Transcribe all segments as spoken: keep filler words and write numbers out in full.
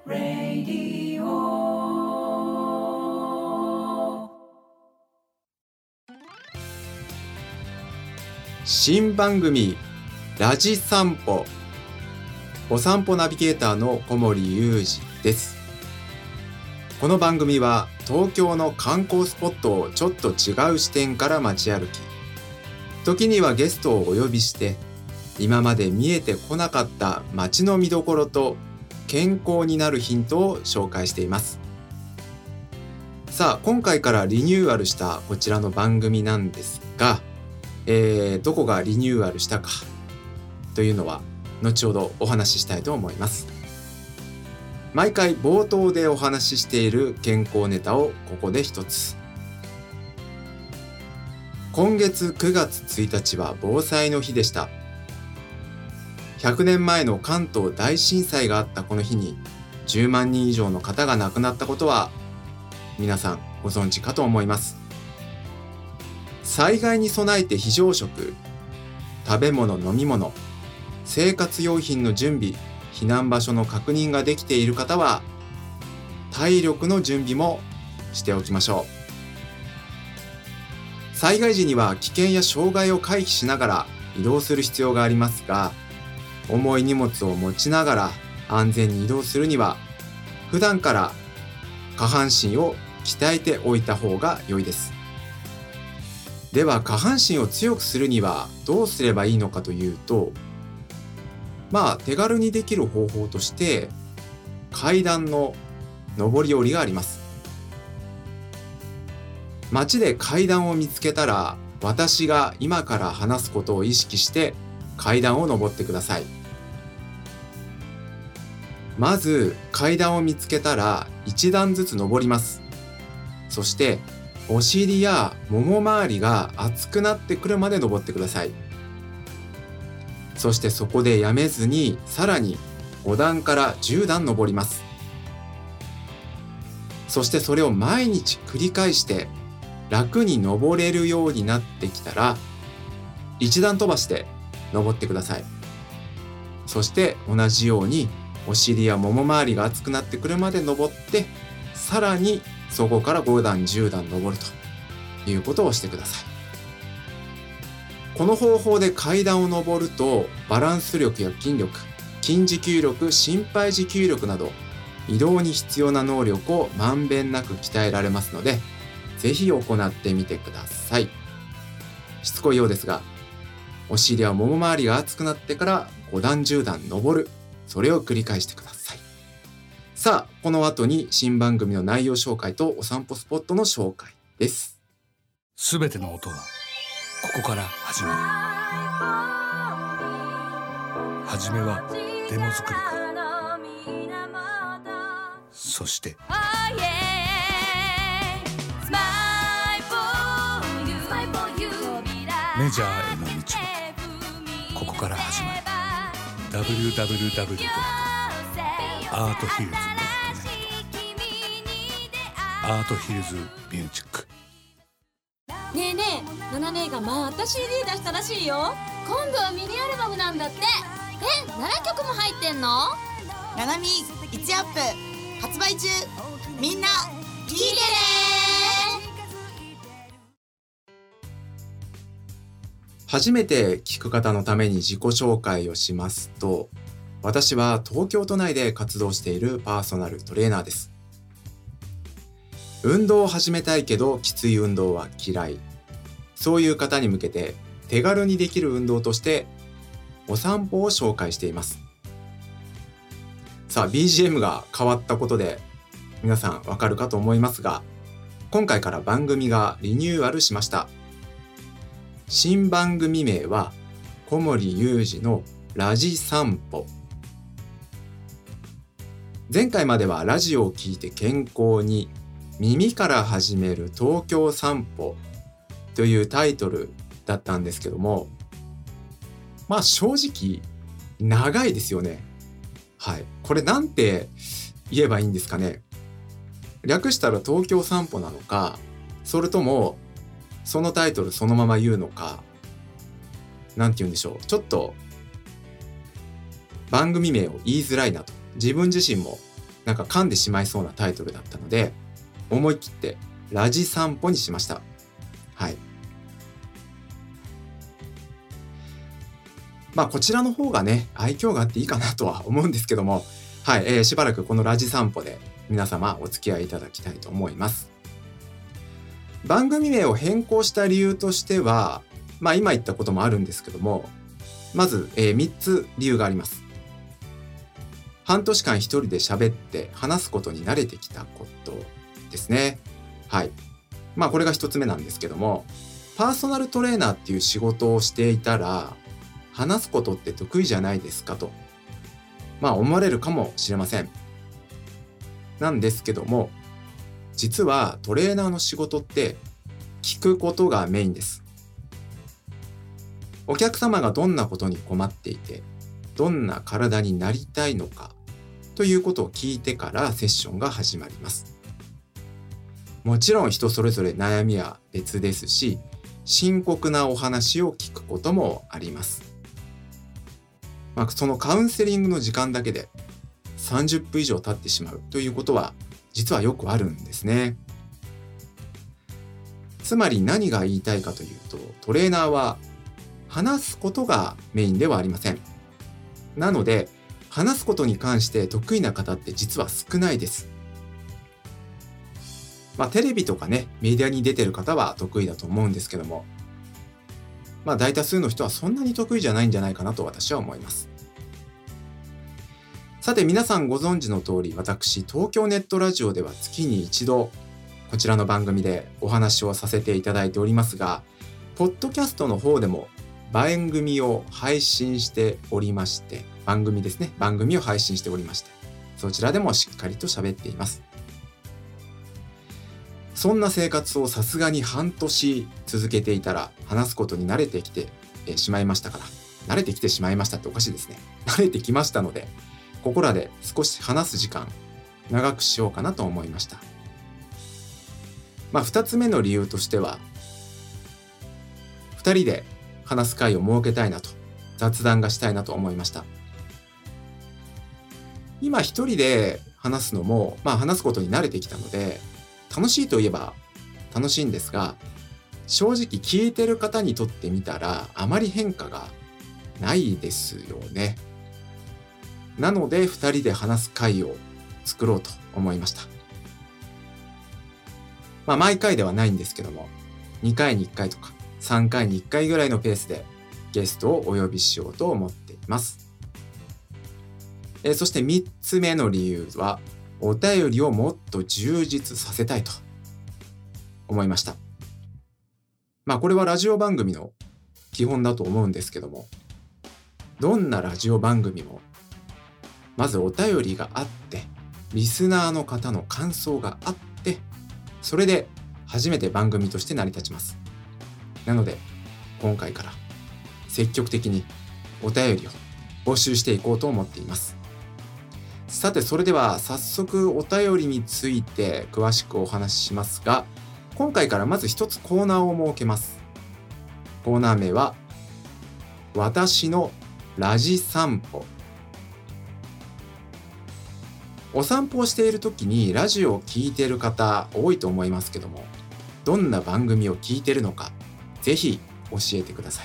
Radio。 新番組ラジ散歩、お散歩ナビゲーターの小森裕二です。この番組は東京の観光スポットをちょっと違う視点から街歩き、時にはゲストをお呼びして今まで見えてこなかった街の見どころと健康になるヒントを紹介しています。さあ、今回からリニューアルしたこちらの番組なんですが、えー、どこがリニューアルしたかというのは後ほどお話ししたいと思います。毎回冒頭でお話ししている健康ネタをここで一つ。今月くがつついたちは防災の日でした。ひゃくねんまえの関東大震災があったこの日にじゅうまんにん以上の方が亡くなったことは皆さんご存知かと思います。災害に備えて非常食、食べ物、飲み物、生活用品の準備、避難場所の確認ができている方は体力の準備もしておきましょう。災害時には危険や障害を回避しながら移動する必要がありますが、重い荷物を持ちながら安全に移動するには普段から下半身を鍛えておいた方が良いです。では下半身を強くするにはどうすればいいのかというと、まあ手軽にできる方法として階段の上り下りがあります。街で階段を見つけたら、私が今から話すことを意識して階段を上ってください。まず階段を見つけたら一段ずつ上ります。そしてお尻やもも周りが熱くなってくるまで上ってください。そしてそこでやめずにさらにごだんからじゅうだん上ります。そしてそれを毎日繰り返して楽に登れるようになってきたら一段飛ばして登ってください。そして同じようにお尻やもも周りが熱くなってくるまで登って、さらにそこからごだんじゅうだん登るということをしてください。この方法で階段を登るとバランス力や筋力、筋持久力、心肺持久力など移動に必要な能力をまんべんなく鍛えられますので、ぜひ行ってみてください。しつこいようですが、お尻やもも周りが熱くなってからごだんじゅうだん登る、それを繰り返してください。さあ、この後に新番組の内容紹介とお散歩スポットの紹介です。 すべての音はここから始まる。はじめはデモ作りから、そしてメジャーへの道もここから始まる。 ダブリューダブリューダブリュー ドット アートヒルズ ドット ネット アートヒルズミュージック。 ねえねえ、ナナ姉がまた シーディー 出したらしいよ。今度はミニアルバムなんだって。え、ななきょくも入ってんの？ ナナミいちアップ発売中。みんな聞いてね。 初めて聞く方のために自己紹介をしますと、私は東京都内で活動しているパーソナルトレーナーです。運動を始めたいけどきつい運動は嫌い。そういう方に向けて手軽にできる運動としてお散歩を紹介しています。さあ ビージーエム が変わったことで皆さんわかるかと思いますが、今回から番組がリニューアルしました。新番組名は小森裕二のラジ散歩。前回まではラジオを聞いて健康に、耳から始める東京散歩というタイトルだったんですけども、まあ正直長いですよね。はい。これなんて言えばいいんですかね。略したら東京散歩なのか、それともそのタイトルそのまま言うのか、なんて言うんでしょう。ちょっと番組名を言いづらいなと自分自身もなんか噛んでしまいそうなタイトルだったので、思い切ってラジ散歩にしました。はい。まあこちらの方がね、愛嬌があっていいかなとは思うんですけども、はい、えー、しばらくこのラジ散歩で皆様お付き合いいただきたいと思います。番組名を変更した理由としては、まあ今言ったこともあるんですけども、まず、えー、みっつ理由があります。半年間一人で喋って話すことに慣れてきたことですね。はい。まあこれが一つ目なんですけども、パーソナルトレーナーっていう仕事をしていたら、話すことって得意じゃないですかと、まあ思われるかもしれません。なんですけども、実はトレーナーの仕事って聞くことがメインです。お客様がどんなことに困っていて、どんな体になりたいのかということを聞いてからセッションが始まります。もちろん人それぞれ悩みは別ですし、深刻なお話を聞くこともあります。まあ、そのカウンセリングの時間だけでさんじゅっぷん以上経ってしまうということは実はよくあるんですね。つまり何が言いたいかというと、トレーナーは話すことがメインではありません。なので話すことに関して得意な方って実は少ないです。まあテレビとかね、メディアに出てる方は得意だと思うんですけども、まあ大多数の人はそんなに得意じゃないんじゃないかなと私は思います。さて皆さんご存知の通り、私東京ネットラジオでは月に一度こちらの番組でお話をさせていただいておりますが、ポッドキャストの方でも番組を配信しておりまして、番組ですね、番組を配信しておりまして、そちらでもしっかりと喋っています。そんな生活をさすがに半年続けていたら話すことに慣れてきてしまいましたから、慣れてきてしまいましたっておかしいですね。慣れてきましたので、ここらで少し話す時間長くしようかなと思いました。まあ二つ目の理由としては、二人で話す会を設けたいなと、雑談がしたいなと思いました。今一人で話すのも、まあ話すことに慣れてきたので、楽しいといえば楽しいんですが、正直聞いてる方にとってみたらあまり変化がないですよね。なので二人で話す会を作ろうと思いました。まあ毎回ではないんですけども、にかいにいっかいとかさんかいにいっかいぐらいのペースでゲストをお呼びしようと思っています。えー、そしてみっつめの理由は、お便りをもっと充実させたいと思いました。まあこれはラジオ番組の基本だと思うんですけども、どんなラジオ番組もまずお便りがあって、リスナーの方の感想があって、それで初めて番組として成り立ちます。なので今回から積極的にお便りを募集していこうと思っています。さてそれでは早速お便りについて詳しくお話ししますが、今回からまず一つコーナーを設けます。コーナー名は私のラジ散歩。お散歩をしている時にラジオを聞いている方多いと思いますけども、どんな番組を聞いているのかぜひ教えてください。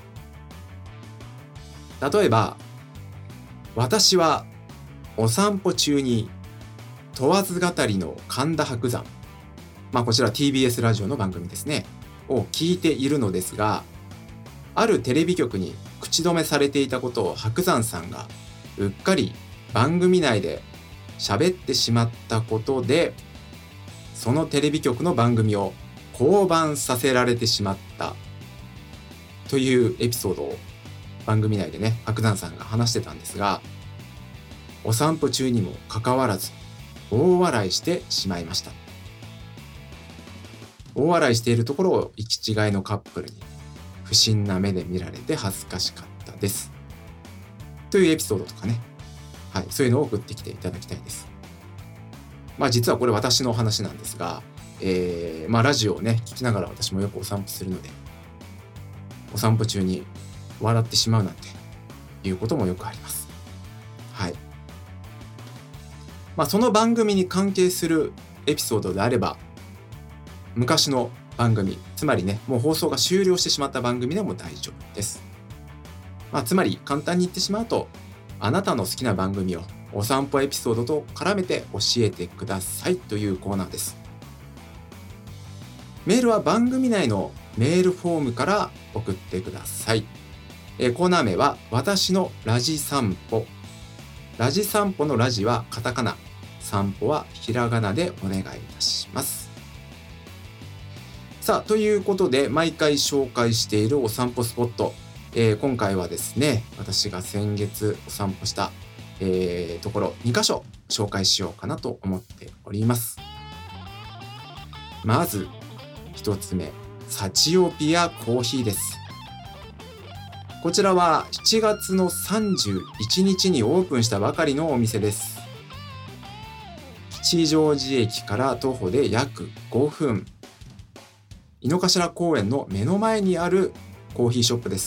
例えば、私はお散歩中に問わず語りの神田伯山、まあこちら ティービーエス ラジオの番組ですね、を聞いているのですが、あるテレビ局に口止めされていたことを伯山さんがうっかり番組内で喋ってしまったことで、そのテレビ局の番組を降板させられてしまったというエピソードを番組内でね、伯山さんが話してたんですが、お散歩中にもかかわらず大笑いしてしまいました。大笑いしているところを行き違いのカップルに不審な目で見られて恥ずかしかったですというエピソードとかね、はい、そういうのを送ってきていただきたいです。まあ実はこれ私のお話なんですが、えー、まあラジオをね聞きながら私もよくお散歩するので、お散歩中に笑ってしまうなんていうこともよくあります。はい。 まあ、その番組に関係するエピソードであれば、昔の番組、つまりね、もう放送が終了してしまった番組でも大丈夫です。まあ、つまり簡単に言ってしまうと、あなたの好きな番組をお散歩エピソードと絡めて教えてくださいというコーナーです。メールは番組内のメールフォームから送ってください。えー、コーナー名は私のラジ散歩。ラジ散歩のラジはカタカナ、散歩はひらがなでお願いいたします。さあ、ということで毎回紹介しているお散歩スポット、えー、今回はですね、私が先月お散歩した、えー、ところにかしょ紹介しようかなと思っております。まずひとつめ、サチオピアコーヒーです。こちらはしちがつのさんじゅういちにちにオープンしたばかりのお店です。吉祥寺駅から徒歩で約ごふん、井の頭公園の目の前にあるコーヒーショップです。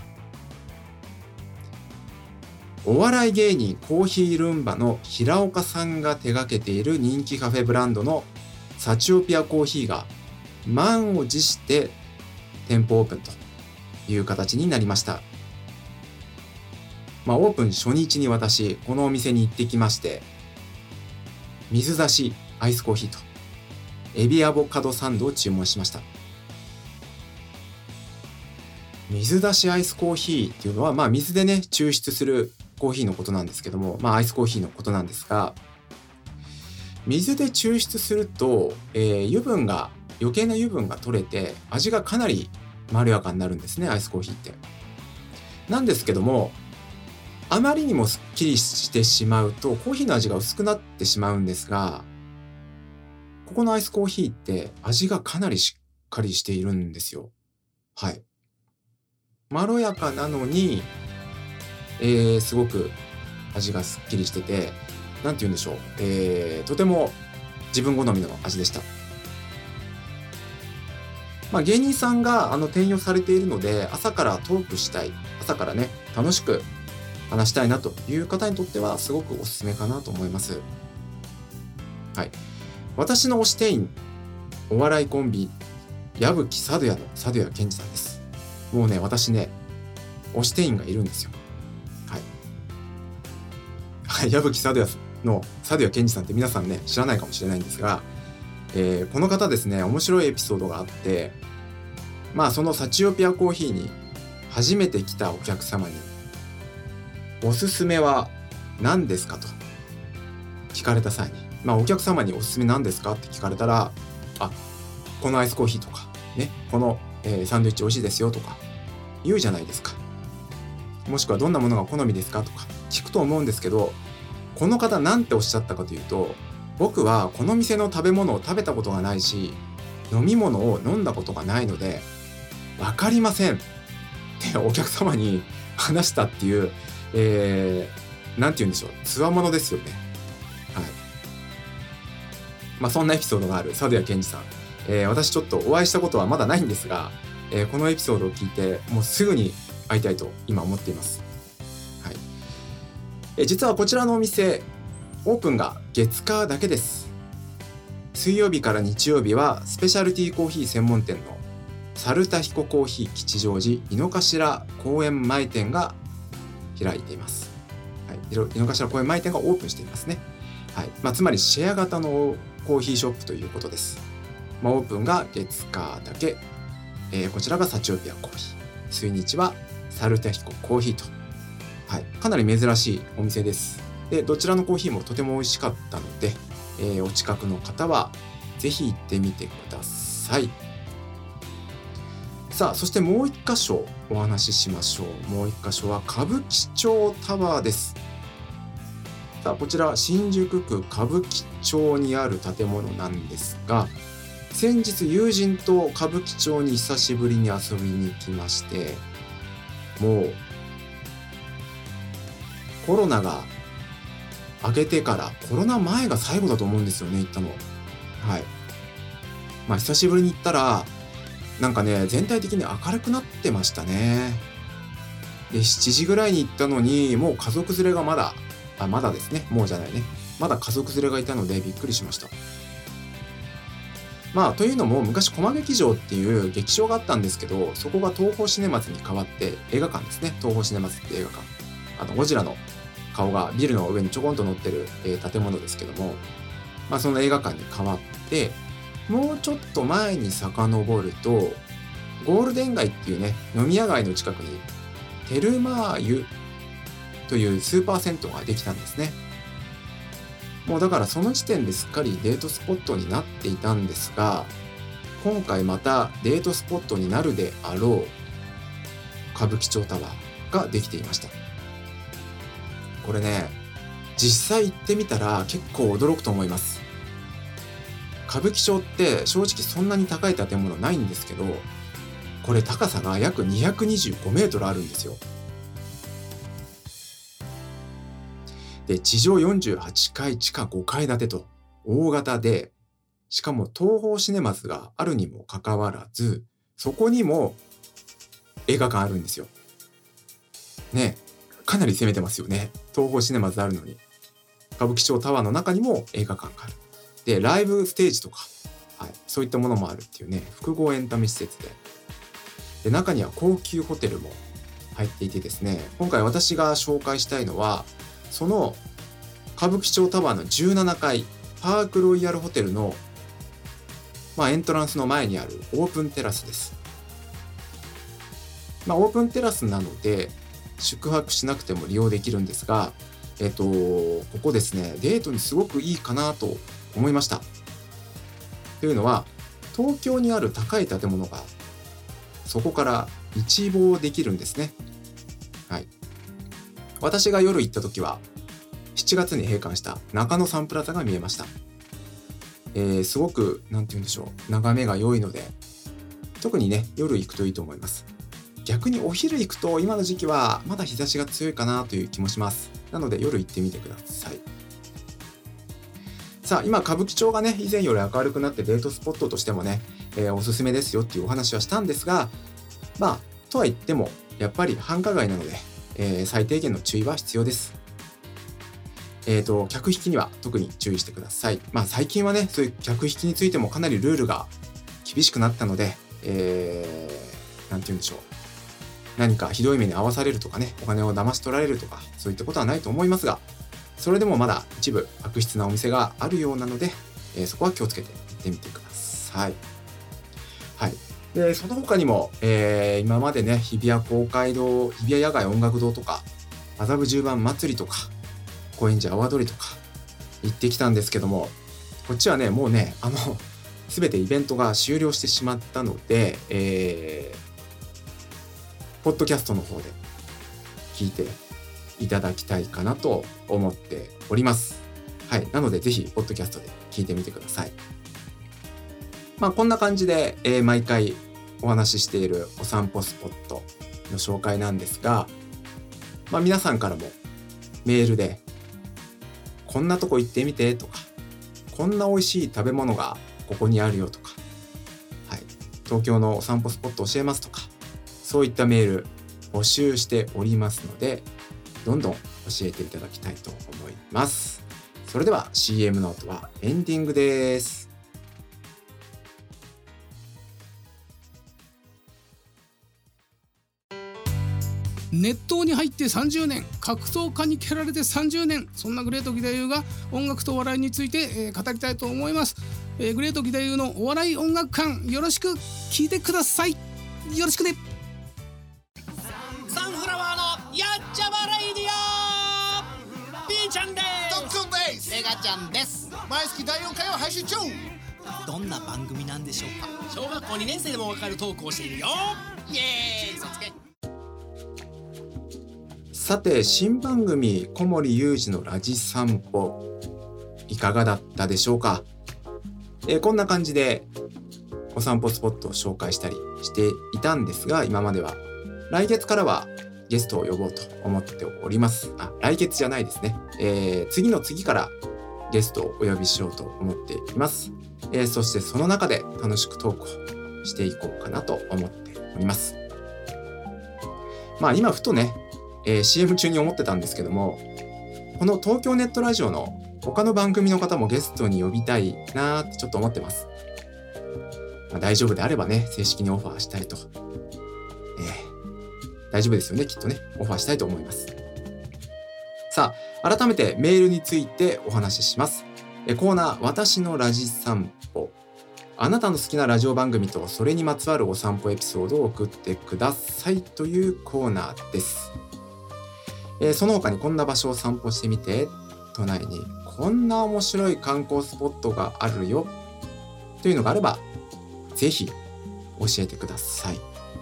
お笑い芸人コーヒールンバの平岡さんが手掛けている人気カフェブランドのサチオピアコーヒーが満を持して店舗オープンという形になりました。まあ、オープン初日に私このお店に行ってきまして、水出しアイスコーヒーとエビアボカドサンドを注文しました。水出しアイスコーヒーっていうのは、まあ水でね抽出するコーヒーのことなんですけども、まあアイスコーヒーのことなんですが、水で抽出すると、えー、油分が余計な油分が取れて味がかなりまろやかになるんですね、アイスコーヒーって。なんですけども、あまりにもすっきりしてしまうとコーヒーの味が薄くなってしまうんですが、ここのアイスコーヒーって味がかなりしっかりしているんですよ。はい。まろやかなのに、えー、すごく味がすっきりしてて、なんて言うんでしょう、えー、とても自分好みの味でした。まあ、芸人さんがあの転用されているので、朝からトークしたい、朝からね楽しく話したいなという方にとってはすごくおすすめかなと思います。はい。私の推し店員、お笑いコンビ矢吹サドヤのサドヤ健二さんです。もうね、私ね推し店員がいるんですよ。はい。はい、矢吹サドヤのサドヤ健二さんって皆さんね知らないかもしれないんですが、えー、この方ですね、面白いエピソードがあって、まあそのサチオピアコーヒーに初めて来たお客様におすすめは何ですかと聞かれた際に、まあお客様におすすめ何ですかって聞かれたら、あ、このアイスコーヒーとかね、この、えー、サンドイッチ美味しいですよとか言うじゃないですか。もしくはどんなものが好みですかとか聞くと思うんですけど、この方なんておっしゃったかというと、僕はこの店の食べ物を食べたことがないし、飲み物を飲んだことがないので分かりませんってお客様に話したっていう、えー、なんて言うんでしょう、つわものですよね。はい。まあそんなエピソードがあるサドヤ健二さん、えー、私ちょっとお会いしたことはまだないんですが、えー、このエピソードを聞いてもうすぐに会いたいと今思っています。はい。えー、実はこちらのお店オープンが月火だけです。水曜日から日曜日はスペシャルティーコーヒー専門店のサルタヒココーヒー吉祥寺井の頭公園前店が開いています。はい、井の頭公園前店がオープンしていますね。はい。まあ、つまりシェア型のコーヒーショップということです。まあ、オープンが月火だけ、えー、こちらがサチオピアコーヒー、水日はサルタヒココーヒーと、はい、かなり珍しいお店です。で、どちらのコーヒーもとても美味しかったので、えー、お近くの方はぜひ行ってみてください。さあ、そしてもう一箇所お話ししましょう。もう一箇所は歌舞伎町タワーです。さあ、こちら新宿区歌舞伎町にある建物なんですが、先日友人と歌舞伎町に久しぶりに遊びに行きまして、もうコロナが明けてから、コロナ前が最後だと思うんですよね、行ったの。はい。まあ久しぶりに行ったら、なんかね、全体的に明るくなってましたね。で、しちじぐらいに行ったのに、もう家族連れがまだ、あ、まだですね、もうじゃないね。 まだ家族連れがいたのでびっくりしました。まあというのも昔駒劇場っていう劇場があったんですけど、そこが東宝シネマズに変わって映画館ですね、東宝シネマズって映画館、あのゴジラの顔がビルの上にちょこんと乗ってる、えー、建物ですけども、まあ、その映画館に変わって、もうちょっと前に遡るとゴールデン街っていうね飲み屋街の近くにテルマー湯というスーパー銭湯ができたんですね。もうだからその時点ですっかりデートスポットになっていたんですが、今回またデートスポットになるであろう歌舞伎町タワーができていました。これね、実際行ってみたら結構驚くと思います。歌舞伎町って正直そんなに高い建物ないんですけど、これ高さが約にひゃくにじゅうごメートルあるんですよ。で、地上よんじゅうはちかい、地下ごかい建てと大型で、しかも東宝シネマズがあるにもかかわらず、そこにも映画館あるんですよ。ね、かなり攻めてますよね。東宝シネマズあるのに。歌舞伎町タワーの中にも映画館がある。で、ライブステージとか、はい、そういったものもあるっていうね、複合エンタメ施設で。で、中には高級ホテルも入っていてですね、今回私が紹介したいのは、その歌舞伎町タワーのじゅうななかい、パークロイヤルホテルの、まあ、エントランスの前にあるオープンテラスです。まあ、オープンテラスなので、宿泊しなくても利用できるんですが、えっと、ここですね、デートにすごくいいかなと思いました。というのは、東京にある高い建物がそこから一望できるんですね。はい。私が夜行った時は、しちがつに閉館した中野サンプラザが見えました。えー、すごく、なんて言うんでしょう、眺めが良いので、特にね、夜行くといいと思います。逆にお昼行くと今の時期はまだ日差しが強いかなという気もします。なので夜行ってみてください。さあ、今歌舞伎町がね、以前より明るくなってデートスポットとしてもね、えー、おすすめですよっていうお話はしたんですが、まあとは言ってもやっぱり繁華街なので、えー、最低限の注意は必要です。えーと客引きには特に注意してください。まあ最近はね、そういう客引きについてもかなりルールが厳しくなったので、えー、なんて言うんでしょう、何かひどい目に遭わされるとかね、お金を騙し取られるとか、そういったことはないと思いますが、それでもまだ一部悪質なお店があるようなので、えー、そこは気をつけて行ってみてください。はい。で、その他にも、えー、今までね、日比谷公会堂、日比谷野外音楽堂とか、麻布十番祭りとか、高円寺阿波踊りとか行ってきたんですけども、こっちはね、もうね、あの、すべてイベントが終了してしまったので、えー、ポッドキャストの方で聞いていただきたいかなと思っております。はい。なので、ぜひ、ポッドキャストで聞いてみてください。まあ、こんな感じで、えー、毎回お話ししているお散歩スポットの紹介なんですが、まあ、皆さんからもメールで、こんなとこ行ってみてとか、こんな美味しい食べ物がここにあるよとか、はい。東京のお散歩スポット教えますとか、そういったメール募集しておりますので、どんどん教えていただきたいと思います。それでは シーエム の後はエンディングです。 熱湯に入ってさんじゅうねん、格闘家に蹴られてさんじゅうねん、そんなグレート義太夫が音楽とお笑いについて、えー、語りたいと思います。えー、グレート義太夫のお笑い音楽館、よろしく聞いてください。よろしくね。 サンフラワーのやっちゃまレイディオ、ピーちゃんですドックンです。 エガちゃんです。 毎月だいよんかいを配信中。 どんな番組なんでしょうか。小学校にねん生でもわかるトークをしているよ。イエーイ、そつけ。 さて、新番組小森裕二のラジ散歩、いかがだったでしょうか。えー、こんな感じでお散歩スポットを紹介したりしていたんですが、今までは来月からはゲストを呼ぼうと思っております。あ、来月じゃないですね。えー、次の次からゲストをお呼びしようと思っています。えー、そしてその中で楽しくトークをしていこうかなと思っております。まあ今ふとね、えー、シーエム 中に思ってたんですけども、この東京ネットラジオの他の番組の方もゲストに呼びたいなーってちょっと思ってます。まあ、大丈夫であればね、正式にオファーしたいと。えー、大丈夫ですよね、きっとね。オファーしたいと思います。さあ、改めてメールについてお話しします。えコーナー、私のラジ散歩。あなたの好きなラジオ番組とそれにまつわるお散歩エピソードを送ってくださいというコーナーです。えー、その他にこんな場所を散歩してみて、都内にこんな面白い観光スポットがあるよというのがあれば、ぜひ教えてください。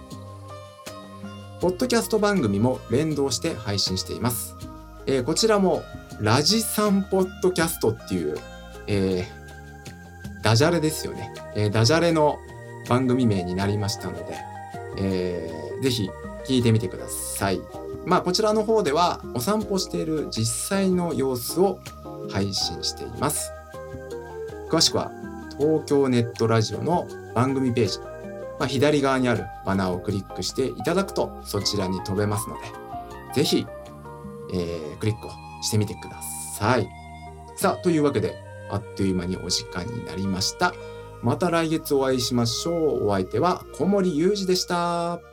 ポッドキャスト番組も連動して配信しています。えー、こちらもラジサンポッドキャストっていう、えー、ダジャレですよね、えー、ダジャレの番組名になりましたので、えー、ぜひ聞いてみてください。まあこちらの方ではお散歩している実際の様子を配信しています。詳しくは東京ネットラジオの番組ページ、まあ、左側にあるバナーをクリックしていただくとそちらに飛べますので、ぜひ、えー、クリックをしてみてください。さあ、というわけであっという間にお時間になりました。また来月お会いしましょう。お相手は小森裕二でした。